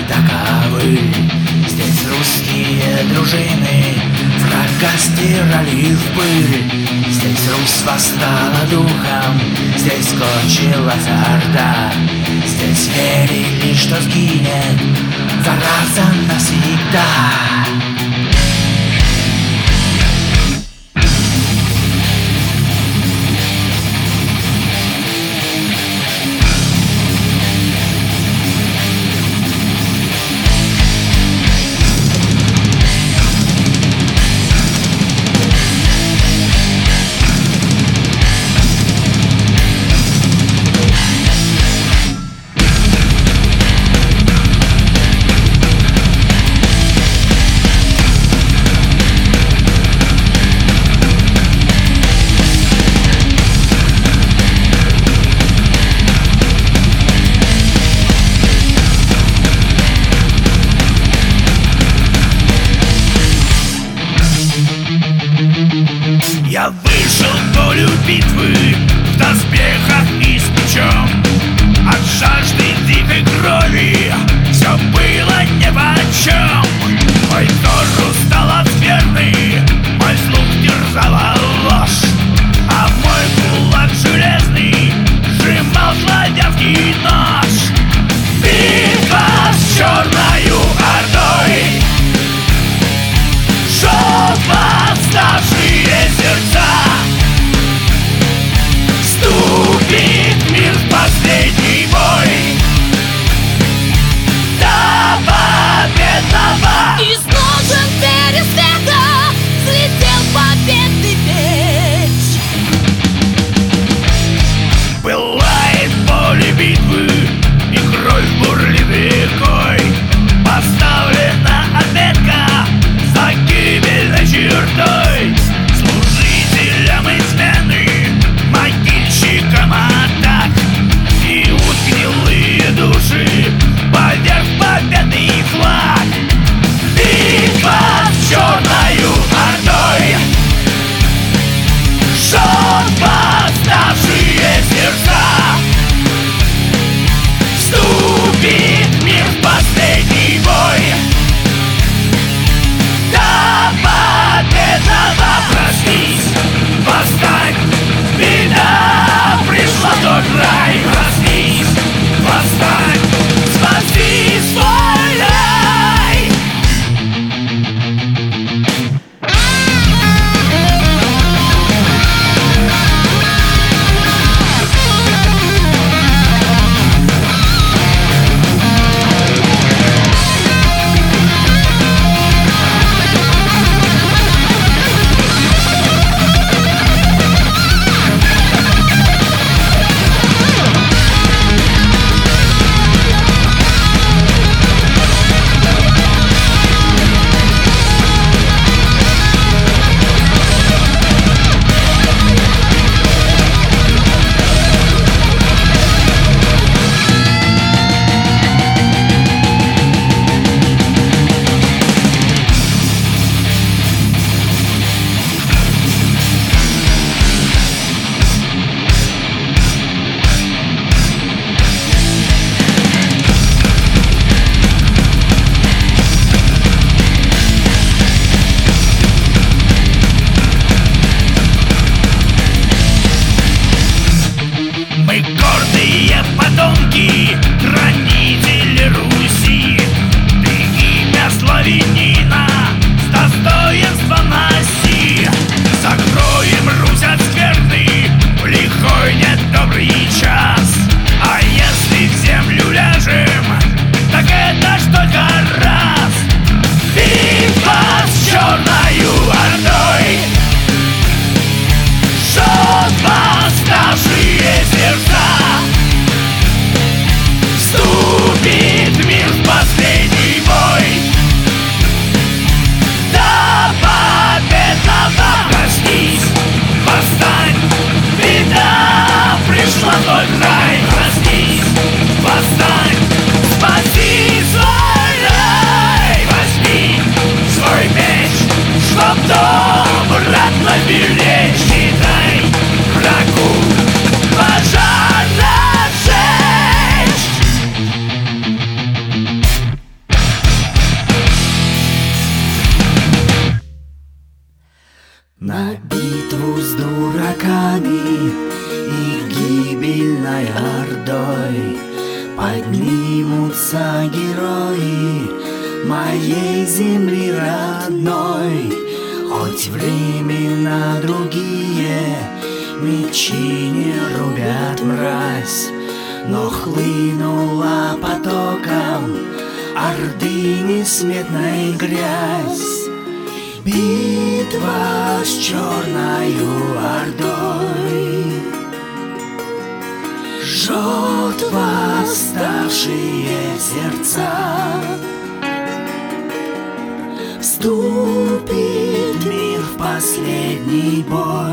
таковы. Здесь русские дружины врага стирали в пыль. Здесь Русь восстала духом, здесь кончилась орда. Здесь верили, что сгинет зараза навсегда. Я вышел в поле битвы в доспехах и с мечом. От жажды дикой крови все было нипочем. Мой душу стал от веры, мой слух терзала ложь, а мой кулак железный сжимал славянский нож. Битва с черною ордой, жжет восставшие сердца. на битву с дураками и гибельной ордой поднимутся герои моей земли родной. Хоть времена другие мечи не рубят мразь, но хлынула потоком орды несметной грязь. Битва с черною ордой жжет восставшие сердца. Вступит мир в последний бой.